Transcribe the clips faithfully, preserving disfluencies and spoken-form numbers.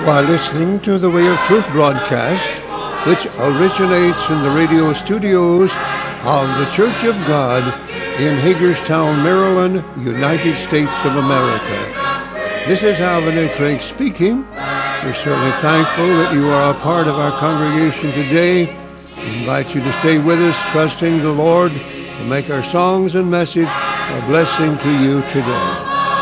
are listening to the Way of Truth broadcast, which originates in the radio studios of the Church of God in Hagerstown, Maryland, United States of America. This is Alvin A. Craig speaking. We're certainly thankful that you are a part of our congregation today. We invite you to stay with us, trusting the Lord to make our songs and message a blessing to you today.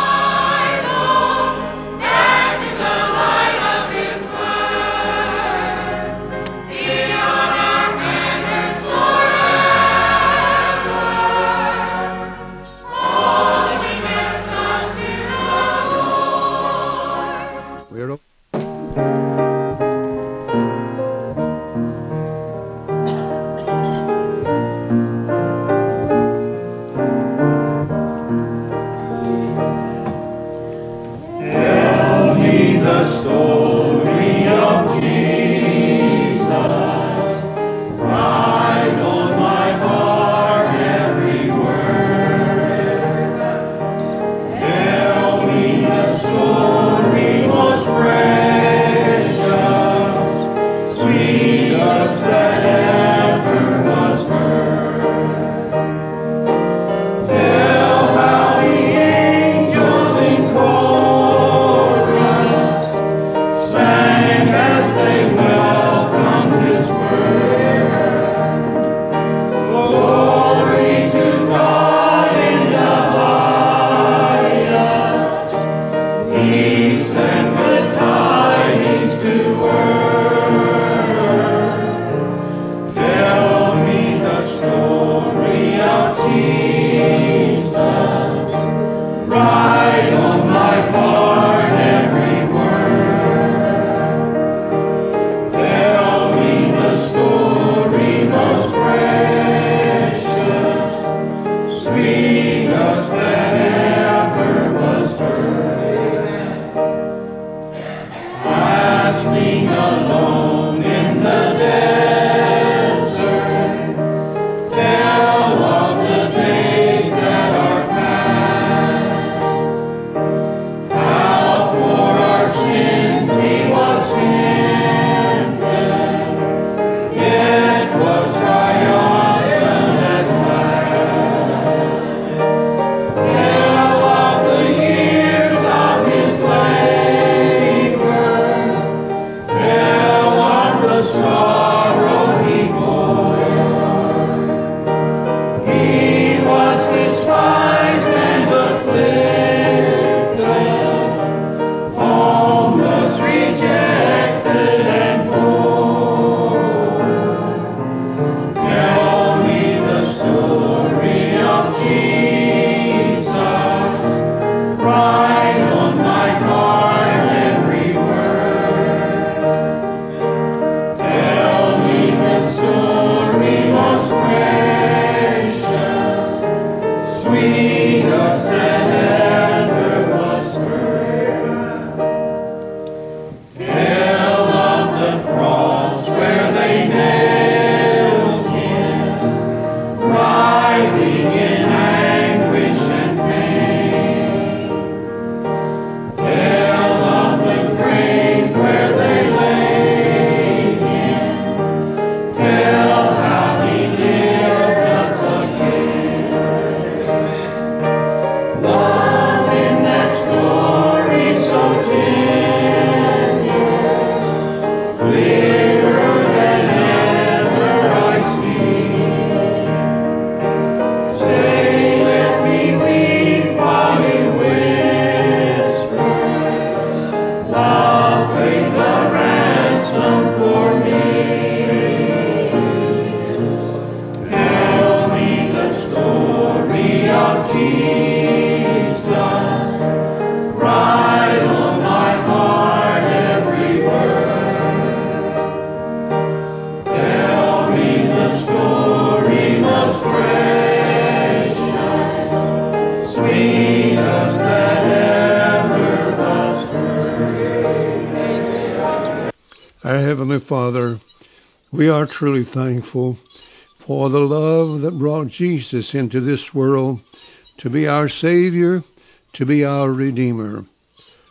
Heavenly Father, we are truly thankful for the love that brought Jesus into this world to be our Savior, to be our Redeemer.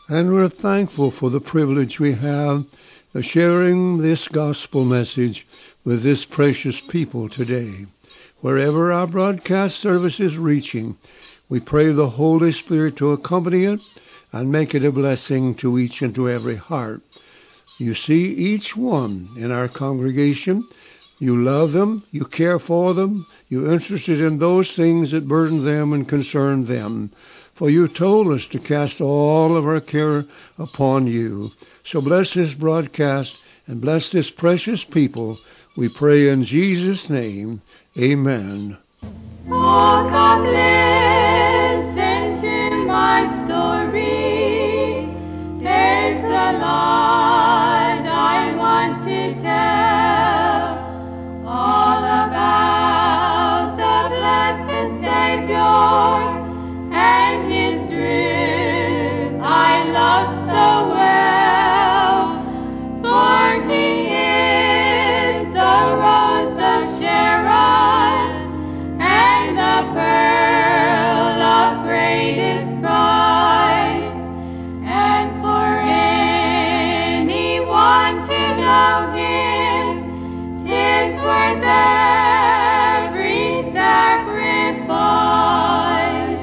And we're thankful for the privilege we have of sharing this gospel message with this precious people today. Wherever our broadcast service is reaching, we pray the Holy Spirit to accompany it and make it a blessing to each and to every heart. You see each one in our congregation. You love them, you care for them, you're interested in those things that burden them and concern them. For you told us to cast all of our care upon you. So bless this broadcast and bless this precious people. We pray in Jesus' name. Amen. Oh, come listen to my story. There's a lot I want to tell, all about the blessed Savior and His truth I love so well. For He is the rose of Sharon and the pearl of greatest price. And for anyone to know Him, 'tis worth every sacrifice.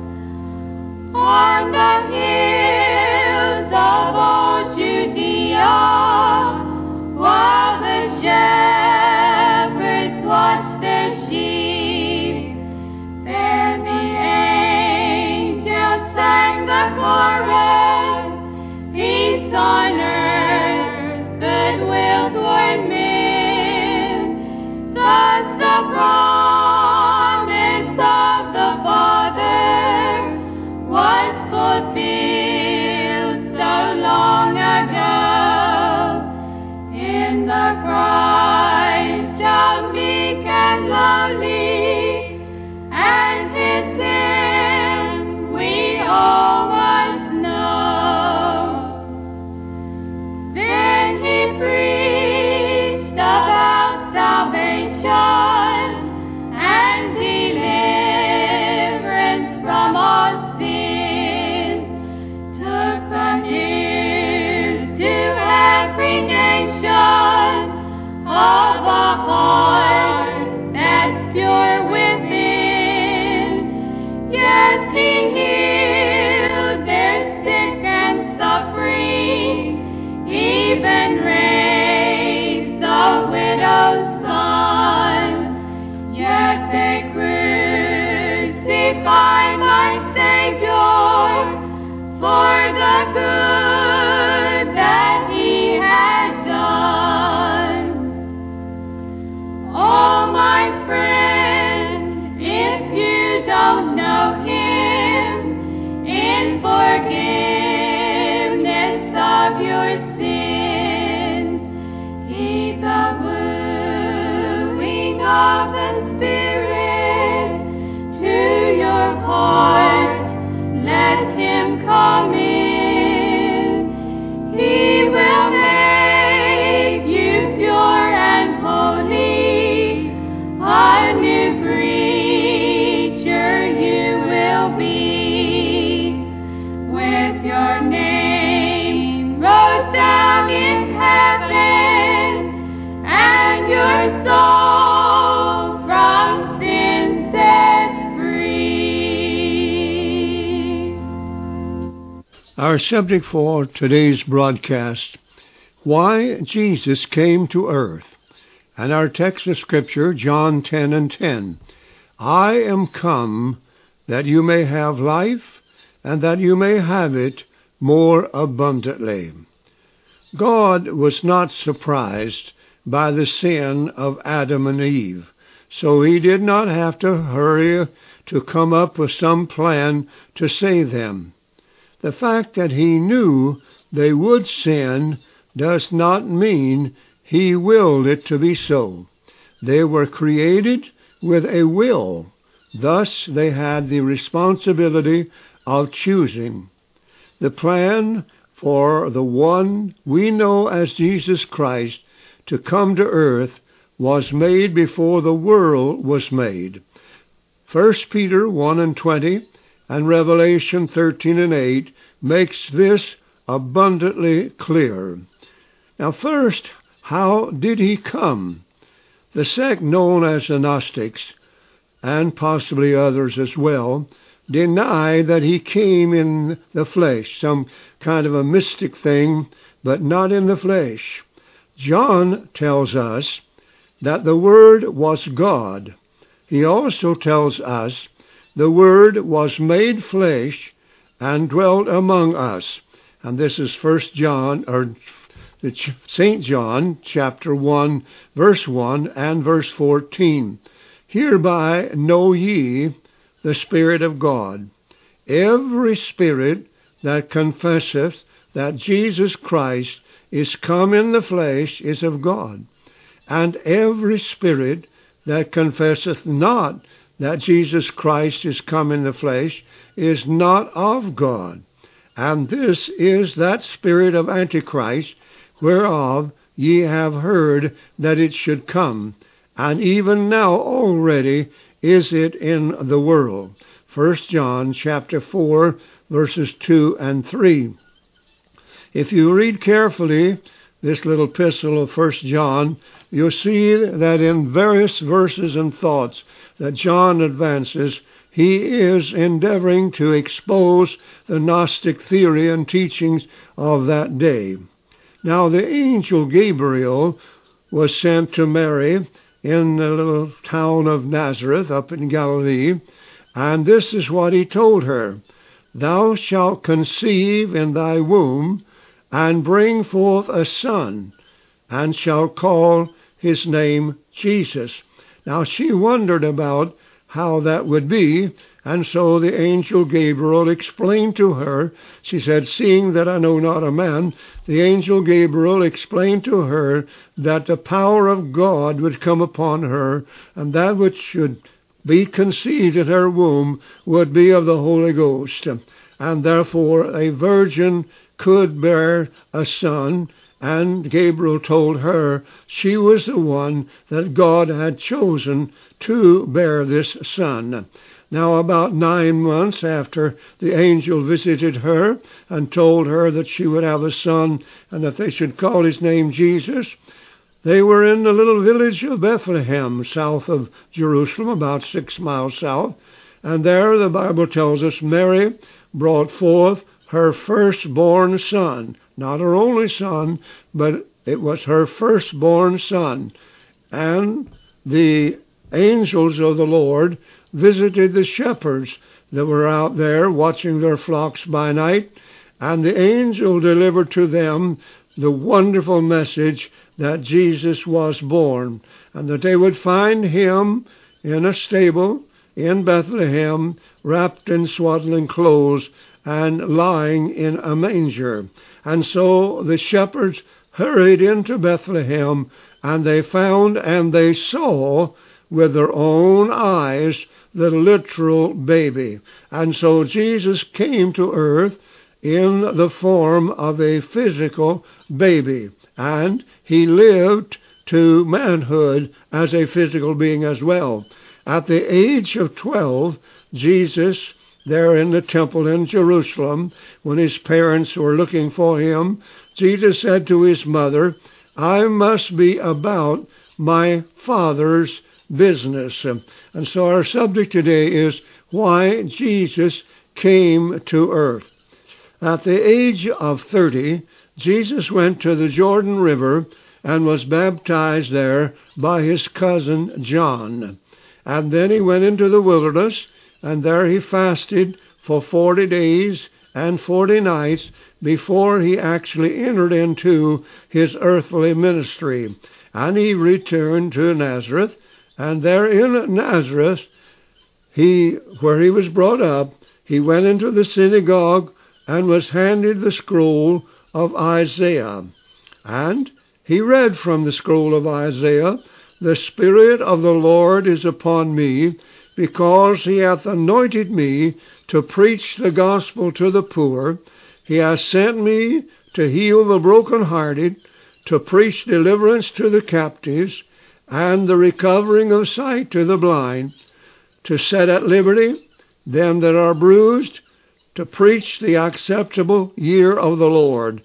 On the hills of old Judea, while the shepherds watched their sheep, there the angels sang the chorus, peace on earth, goodwill toward men. Thus the promise of the Father was fulfilled so long ago. In the Christ shall meek and lowly, and His sin we all must know. Then He preached about salvation and deliverance from all sin, took the news to every nation of a heart that's pure within. Yes, He healed their sick and suffering, even raised the widow's son. Yet they crucified my Savior for the good that He had done. Oh, my friend, if you don't know Him in forgiveness of your sins, heed the wooing of the Spirit to your heart. Let Him come in. He will make you pure and holy. A new creature you will be, with your name wrote down in heaven, and your soul from sin set free. Our subject for today's broadcast, Why Jesus Came to Earth. And our text of Scripture, John ten and ten. I am come that you may have life, and that you may have it more abundantly. God was not surprised by the sin of Adam and Eve, so He did not have to hurry to come up with some plan to save them. The fact that He knew they would sin does not mean He willed it to be so. They were created with a will. Thus they had the responsibility of choosing. The plan for the one we know as Jesus Christ to come to earth was made before the world was made. First Peter one and twenty and Revelation thirteen and eight makes this abundantly clear. Now first, how did he come? The sect known as the Gnostics, and possibly others as well, deny that he came in the flesh, some kind of a mystic thing, but not in the flesh. John tells us that the Word was God. He also tells us the Word was made flesh and dwelt among us. And this is First John, or Saint John, chapter one, verse one and verse fourteen. Hereby know ye the Spirit of God. Every spirit that confesseth that Jesus Christ is come in the flesh is of God. And every spirit that confesseth not that Jesus Christ is come in the flesh is not of God. And this is that spirit of Antichrist, whereof ye have heard that it should come, and even now already is it in the world. First John chapter four, verses two and three. If you read carefully this little epistle of First John, you'll see that in various verses and thoughts that John advances, he is endeavoring to expose the Gnostic theory and teachings of that day. Now, the angel Gabriel was sent to Mary in the little town of Nazareth up in Galilee, and this is what he told her. Thou shalt conceive in thy womb, and bring forth a son, and shalt call his name Jesus. Now she wondered about how that would be, and so the angel Gabriel explained to her. She said, seeing that I know not a man, the angel Gabriel explained to her that the power of God would come upon her, and that which should be conceived in her womb would be of the Holy Ghost. And therefore a virgin could bear a son, and Gabriel told her she was the one that God had chosen to bear this son. Now, about nine months after the angel visited her and told her that she would have a son and that they should call his name Jesus, they were in the little village of Bethlehem, south of Jerusalem, about six miles south. And there, the Bible tells us, Mary brought forth her firstborn son. Not her only son, but it was her firstborn son. And the angels of the Lord visited the shepherds that were out there watching their flocks by night, and the angel delivered to them the wonderful message that Jesus was born, and that they would find him in a stable in Bethlehem, wrapped in swaddling clothes, and lying in a manger. And so the shepherds hurried into Bethlehem, and they found and they saw with their own eyes the literal baby. And so Jesus came to earth in the form of a physical baby, and he lived to manhood as a physical being as well. At the age of twelve, Jesus, there in the temple in Jerusalem, when his parents were looking for him, Jesus said to his mother, I must be about my Father's business. And so our subject today is why Jesus came to earth. At the age of thirty, Jesus went to the Jordan River and was baptized there by his cousin John. And then he went into the wilderness, and there he fasted for forty days and forty nights before he actually entered into his earthly ministry. And he returned to Nazareth, and there in Nazareth, he, where he was brought up, he went into the synagogue and was handed the scroll of Isaiah. And he read from the scroll of Isaiah, The Spirit of the Lord is upon me, because he hath anointed me to preach the gospel to the poor. He hath sent me to heal the brokenhearted, to preach deliverance to the captives, and the recovering of sight to the blind, to set at liberty them that are bruised, to preach the acceptable year of the Lord.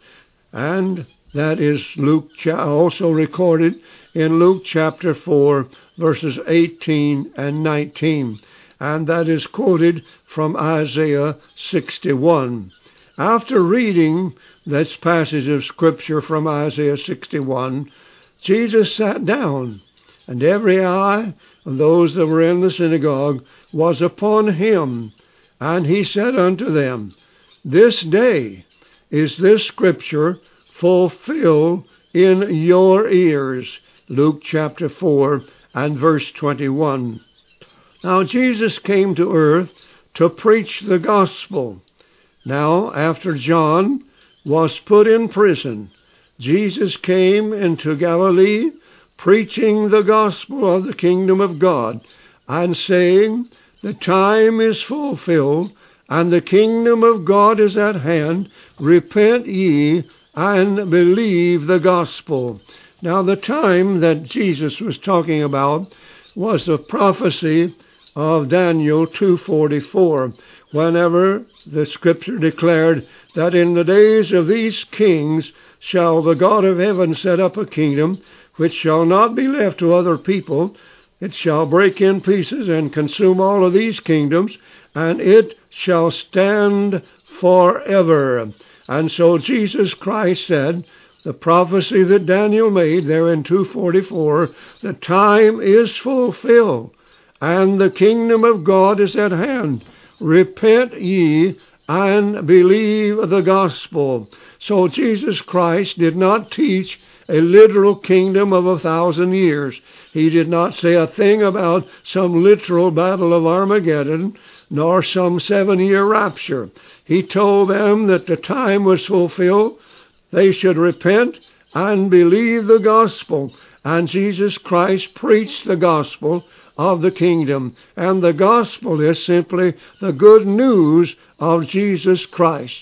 And that is Luke, also recorded in Luke chapter four, verses eighteen and nineteen. And that is quoted from Isaiah sixty-one. After reading this passage of Scripture from Isaiah sixty-one, Jesus sat down, and every eye of those that were in the synagogue was upon him. And he said unto them, This day is this Scripture fulfilled in your ears. Luke chapter four and verse twenty-one. Now Jesus came to earth to preach the gospel. Now, after John was put in prison, Jesus came into Galilee preaching the gospel of the kingdom of God, and saying, The time is fulfilled, and the kingdom of God is at hand. Repent ye and believe the gospel. Now, the time that Jesus was talking about was the prophecy of Daniel two forty-four, whenever the Scripture declared that in the days of these kings shall the God of heaven set up a kingdom which shall not be left to other people. It shall break in pieces and consume all of these kingdoms, and it shall stand forever. And so Jesus Christ said, the prophecy that Daniel made there in two forty-four, the time is fulfilled, and the kingdom of God is at hand. Repent ye and believe the gospel. So Jesus Christ did not teach a literal kingdom of a thousand years. He did not say a thing about some literal battle of Armageddon, nor some seven-year rapture. He told them that the time was fulfilled. They should repent and believe the gospel. And Jesus Christ preached the gospel of the kingdom. And the gospel is simply the good news of Jesus Christ.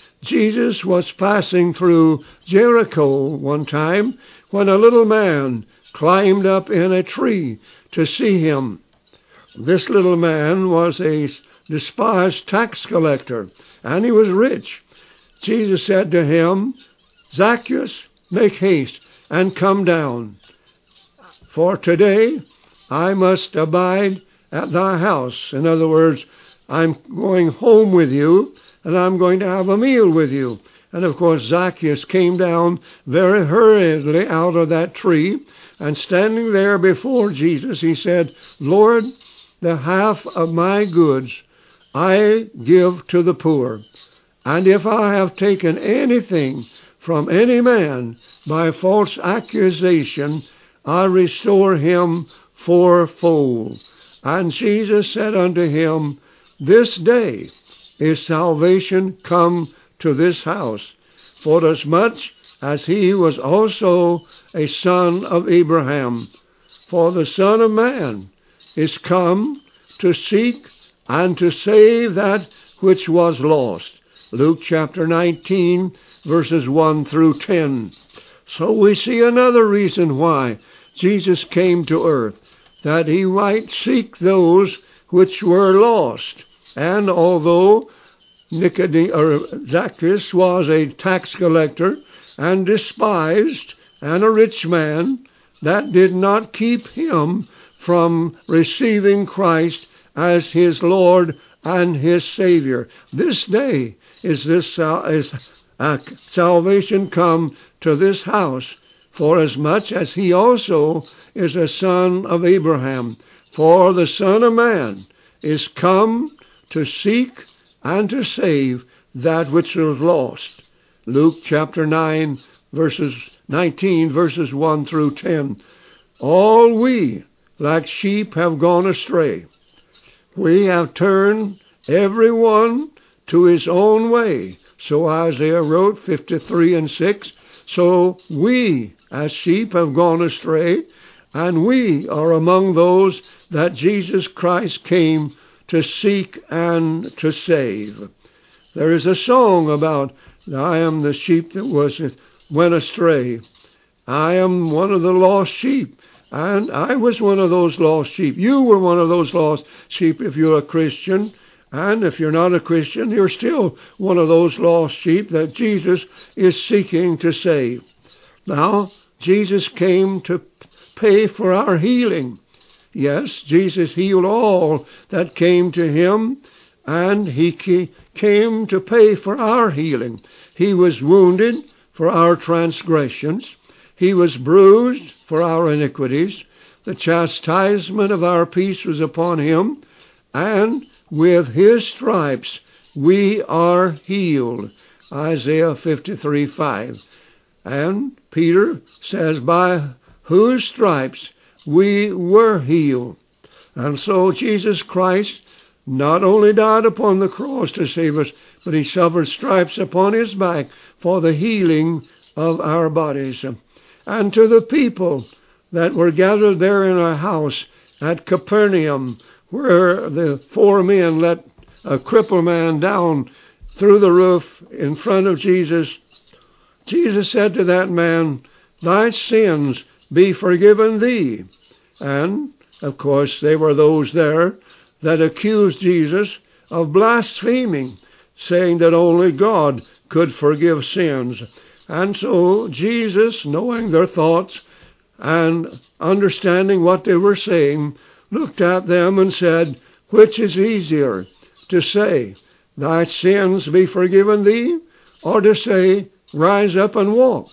Jesus was passing through Jericho one time when a little man climbed up in a tree to see him. This little man was a despised tax collector, and he was rich. Jesus said to him, Zacchaeus, make haste and come down, for today I must abide at thy house. In other words, I'm going home with you, and I'm going to have a meal with you. And of course, Zacchaeus came down very hurriedly out of that tree, and standing there before Jesus, he said, Lord, the half of my goods I give to the poor. And if I have taken anything from any man by false accusation, I restore him fourfold. And Jesus said unto him, This day is salvation come to this house, forasmuch as he was also a son of Abraham. For the Son of Man is come to seek and to save that which was lost. Luke chapter nineteen, verses one through ten. So we see another reason why Jesus came to earth, that he might seek those which were lost. And although Nicodem, or Zacchaeus was a tax collector and despised and a rich man, that did not keep him from receiving Christ as his Lord and his Savior. This day is this sal- is uh, salvation come to this house, forasmuch as he also is a son of Abraham. For the Son of Man is come to seek and to save that which was lost. Luke chapter nine, verses nineteen, verses one through ten. All we, like sheep, have gone astray. We have turned every one to his own way. So Isaiah wrote, fifty-three and six. So we, as sheep, have gone astray, and we are among those that Jesus Christ came to seek and to save. There is a song about, I am the sheep that was went astray. I am one of the lost sheep. And I was one of those lost sheep. You were one of those lost sheep if you're a Christian. And if you're not a Christian, you're still one of those lost sheep that Jesus is seeking to save. Now, Jesus came to pay for our healing. Yes, Jesus healed all that came to him, and he came to pay for our healing. He was wounded for our transgressions. He was bruised for our iniquities. The chastisement of our peace was upon him, and with his stripes we are healed. Isaiah fifty-three five. And Peter says, by whose stripes we were healed. And so Jesus Christ not only died upon the cross to save us, but he suffered stripes upon his back for the healing of our bodies. And to the people that were gathered there in a house at Capernaum, where the four men let a crippled man down through the roof in front of Jesus, Jesus said to that man, thy sins be forgiven thee. And, of course, there were those there that accused Jesus of blaspheming, saying that only God could forgive sins. And so Jesus, knowing their thoughts and understanding what they were saying, looked at them and said, which is easier, to say, thy sins be forgiven thee, or to say, rise up and walk?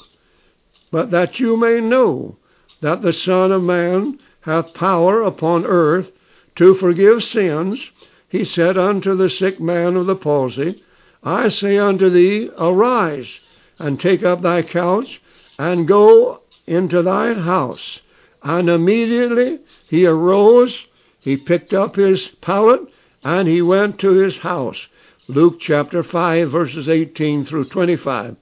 But that you may know that the Son of Man hath power upon earth to forgive sins, he said unto the sick man of the palsy, I say unto thee, arise, and take up thy couch, and go into thine house. And immediately he arose, he picked up his pallet, and he went to his house. Luke chapter five, verses eighteen through twenty-five.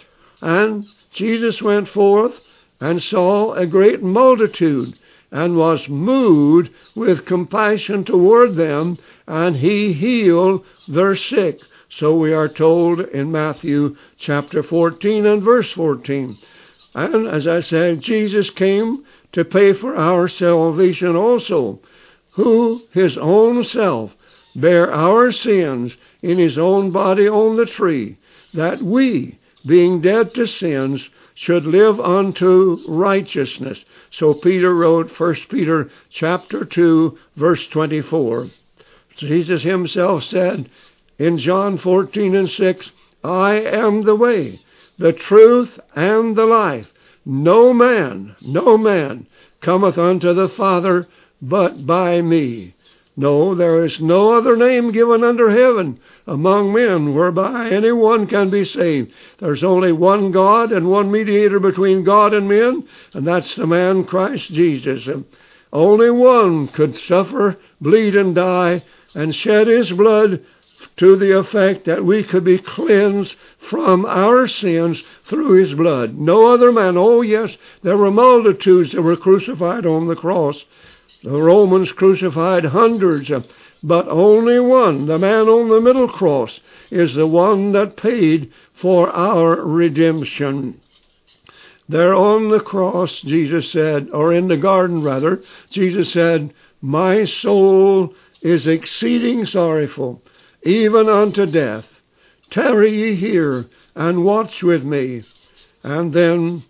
And Jesus went forth and saw a great multitude, and was moved with compassion toward them, and he healed their sick. So we are told in Matthew chapter fourteen and verse fourteen. And as I said, Jesus came to pay for our salvation also, who his own self bare our sins in his own body on the tree, that we, being dead to sins, should live unto righteousness. So Peter wrote, First Peter chapter two, verse twenty-four. Jesus himself said in John fourteen and six, I am the way, the truth, and the life. No man, no man cometh unto the Father but by me. No, there is no other name given under heaven among men whereby any one can be saved. There's only one God and one mediator between God and men, and that's the man Christ Jesus. And only one could suffer, bleed, and die, and shed his blood to the effect that we could be cleansed from our sins through his blood. No other man. Oh, yes, there were multitudes that were crucified on the cross. The Romans crucified hundreds, but only one, the man on the middle cross, is the one that paid for our redemption. There on the cross, Jesus said, or in the garden rather, Jesus said, my soul is exceeding sorrowful, even unto death. Tarry ye here, and watch with me. And then,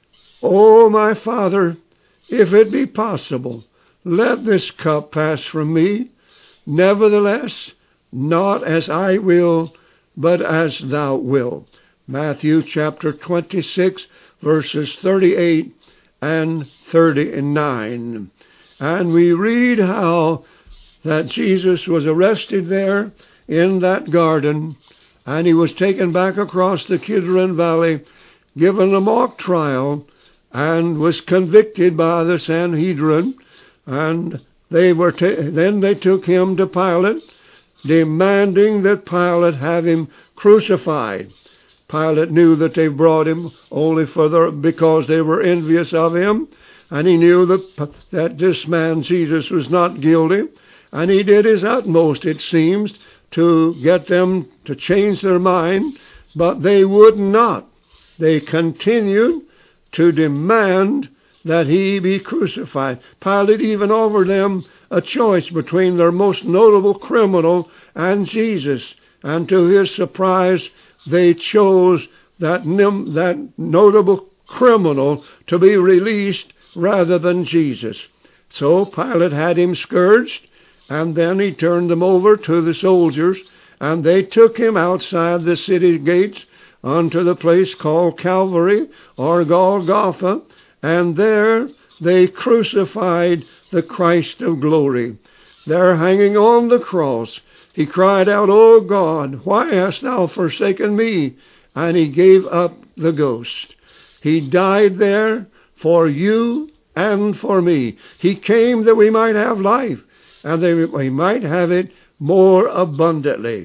O my Father, if it be possible, let this cup pass from me. Nevertheless, not as I will, but as thou wilt. Matthew chapter twenty-six, verses thirty-eight and thirty-nine. And we read how that Jesus was arrested there in that garden, and he was taken back across the Kidron Valley, given a mock trial, and was convicted by the Sanhedrin. And they were ta- then they took him to Pilate, demanding that Pilate have him crucified. Pilate knew that they brought him only for the, because they were envious of him, and he knew that, that this man Jesus was not guilty, and he did his utmost, it seems, to get them to change their mind, but they would not. They continued to demand that he be crucified. Pilate even offered them a choice between their most notable criminal and Jesus. And to his surprise, they chose that, nim- that notable criminal to be released rather than Jesus. So Pilate had him scourged, and then he turned him over to the soldiers, and they took him outside the city gates unto the place called Calvary, or Golgotha, and there they crucified the Christ of glory. There hanging on the cross, he cried out, O God, why hast thou forsaken me? And he gave up the ghost. He died there for you and for me. He came that we might have life, and that we might have it more abundantly.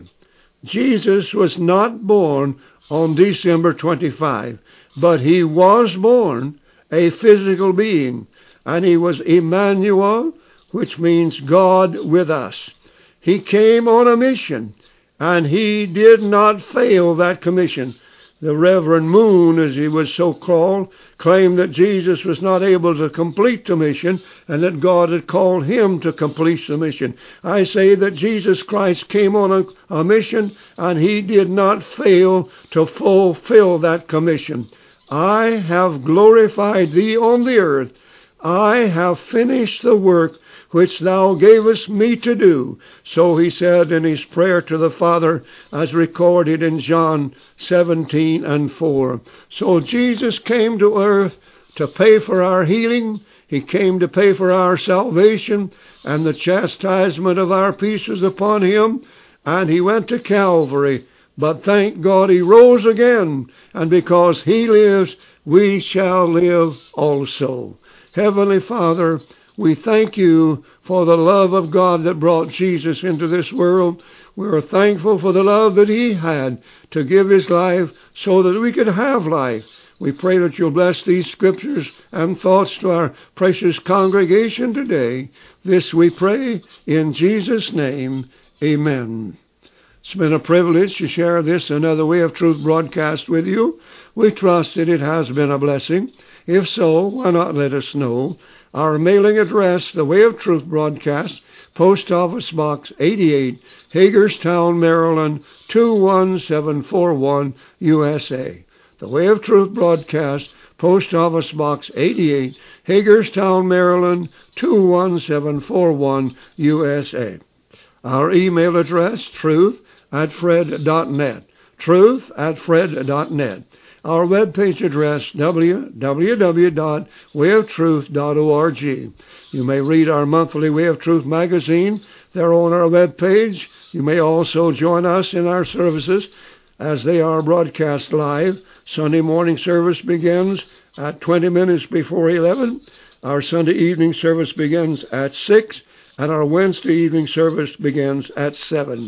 Jesus was not born on December twenty-fifth, but he was born a physical being, and he was Emmanuel, which means God with us. He came on a mission, and he did not fail that commission. The Reverend Moon, as he was so called, claimed that Jesus was not able to complete the mission, and that God had called him to complete the mission. I say that Jesus Christ came on a, a mission, and he did not fail to fulfill that commission. I have glorified thee on the earth. I have finished the work which thou gavest me to do. So he said in his prayer to the Father, as recorded in John seventeen and four. So Jesus came to earth to pay for our healing. He came to pay for our salvation, and the chastisement of our peace was upon him, and he went to Calvary. But thank God he rose again, and because he lives, we shall live also. Heavenly Father, we thank you for the love of God that brought Jesus into this world. We are thankful for the love that he had to give his life so that we could have life. We pray that you'll bless these scriptures and thoughts to our precious congregation today. This we pray in Jesus' name. Amen. It's been a privilege to share this Another Way of Truth broadcast with you. We trust that it has been a blessing. If so, why not let us know? Our mailing address, The Way of Truth broadcast, Post Office Box eighty-eight, Hagerstown, Maryland, two one seven four one, U S A. The Way of Truth broadcast, Post Office Box eighty-eight, Hagerstown, Maryland, two one seven four one, U S A. Our email address, truth at fred dot net, truth at fred dot net. Our webpage address, w w w dot way of truth dot org. You may read our monthly Way of Truth magazine there on our webpage. You may also join us in our services as they are broadcast live. Sunday morning service begins at twenty minutes before eleven. Our Sunday evening service begins at six, and our Wednesday evening service begins at seven.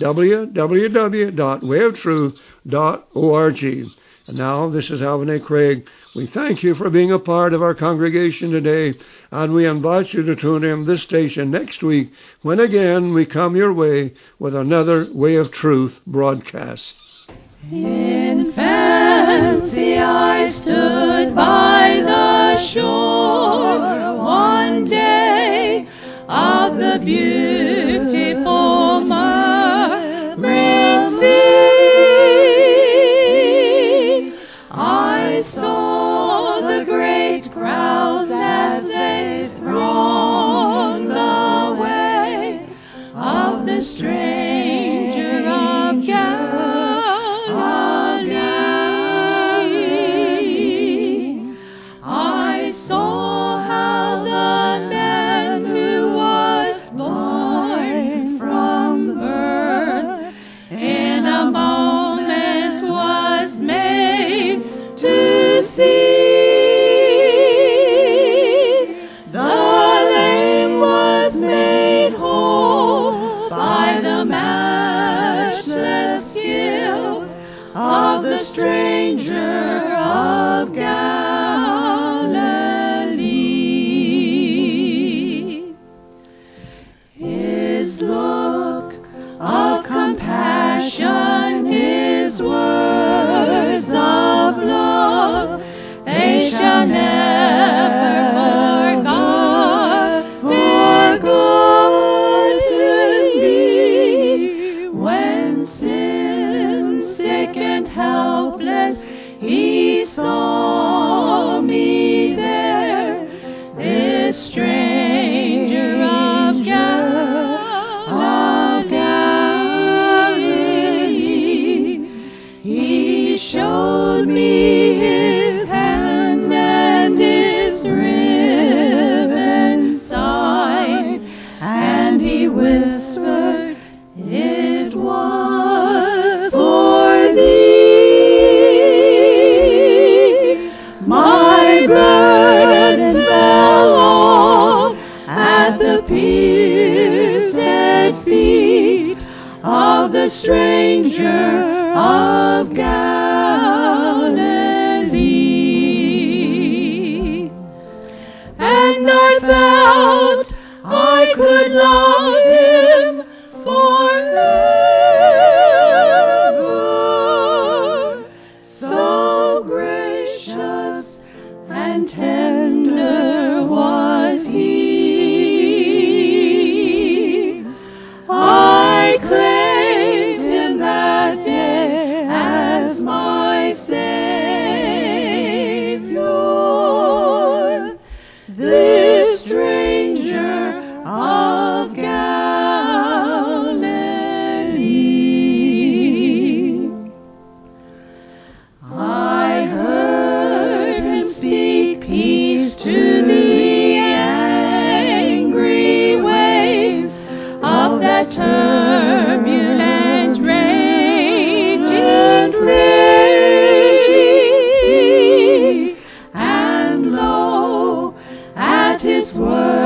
w w w dot way of truth dot org. And now, this is Alvin A. Craig. We thank you for being a part of our congregation today, and we invite you to tune in this station next week when again we come your way with another Way of Truth broadcast. In fancy I stood by the shore one day of the beautiful murmuring sea. I saw the great crowds as they thronged the way of the stranger of Galilee. stranger of Galilee. And I felt I could love him forever. So gracious and tender was he. I claimed him that day as my Savior. This stranger of Galilee. I heard him speak peace to the angry waves of that turbulent, raging sea. And lo, at his word